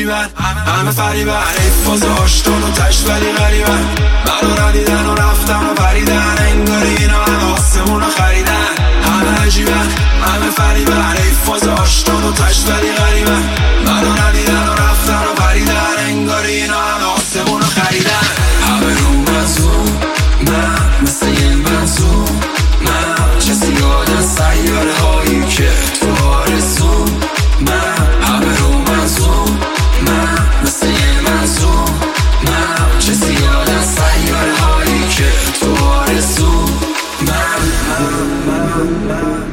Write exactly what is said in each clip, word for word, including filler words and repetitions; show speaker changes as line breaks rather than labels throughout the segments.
عجیبن، همه فریبن، ای فاز آشتون و تشت ولی غریبن. منو ندیدن و رفتن و پریدن، انگار اینا همه آسمون رو خریدن. همه عجیبن، همه فریبن، ای فاز آشتون و تشت ولی غریبن. منو ندیدن و رفتن و پریدن، انگار اینا همه آسمون رو خریدن. همه رو منظوم، من مثل یه منظوم، من کسی یادن سیاره هایی که تو آرزوم. من همه رو منظوم، من مثل یه منظوم، من کسی یادن سیاره هایی که تو آرزوم. من من من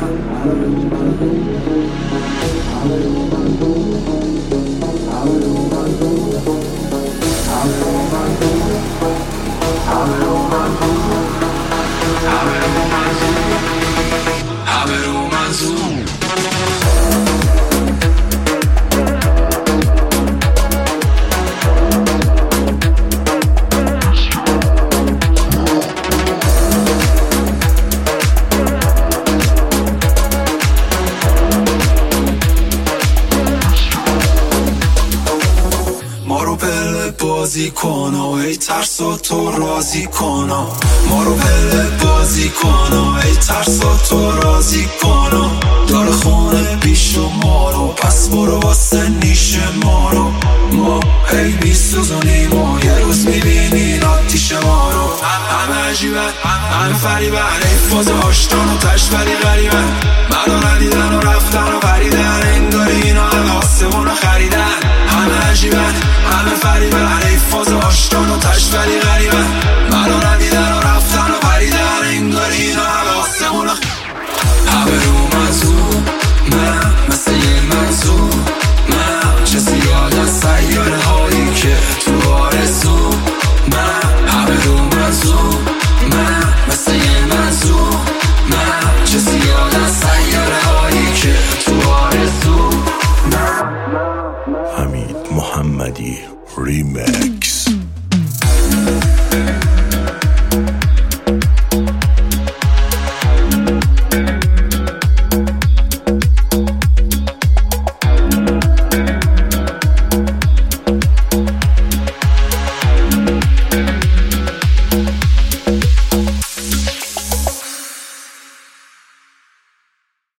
بازی کن و ای ترسا تو راضی کن، ما رو پله بازی کن و ای ترسا تو راضی کن. داره خونه پیش ما رو، پس برو واسه نیش ما رو. ما هی میسوزونیم و یه روز میبینین آتیش ما رو. همه عجیبن، همه فریبن، ای فاز آشتان و تشت ولی غریبن. منو ندیدن و رفتن و پریدن، انگار اینا همه آسمون رو خریدن. همه عجیبن، همه فریبن، ای فاز آشتان و تشت ولی غریبن. منو ندیدن و رفتن و پریدن.